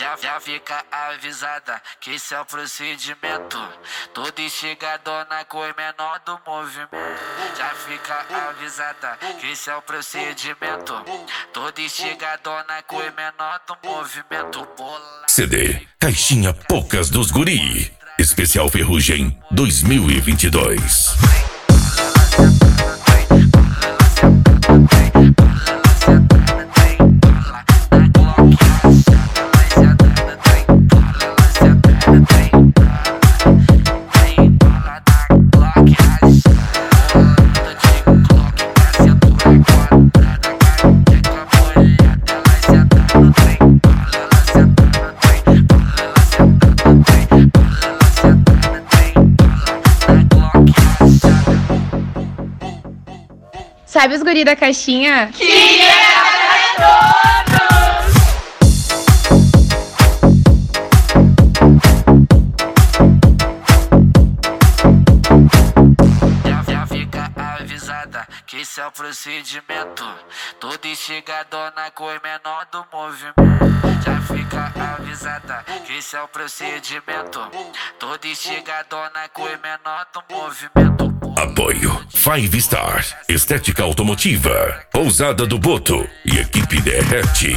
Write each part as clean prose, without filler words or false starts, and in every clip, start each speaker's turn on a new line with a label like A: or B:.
A: Já fica avisada que esse é o procedimento. Toda instigadona com o menor do movimento. Já fica avisada que esse é o procedimento. Toda instigadona com o menor do movimento.
B: CD Caixinha Poucas dos Guri. Especial Ferrugem 2022.
C: Sabe os guri da caixinha?
D: Que é todos!
A: Já fica avisada que esse é o procedimento. Toda instigadona com o menor do movimento. Já fica avisada que esse é o procedimento. Toda instigadona com o menor do movimento.
B: Apoio Five Star, Estética Automotiva, Pousada do Boto e Equipe Derrete.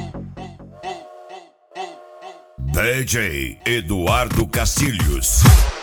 B: DJ Eduardo Castilhos.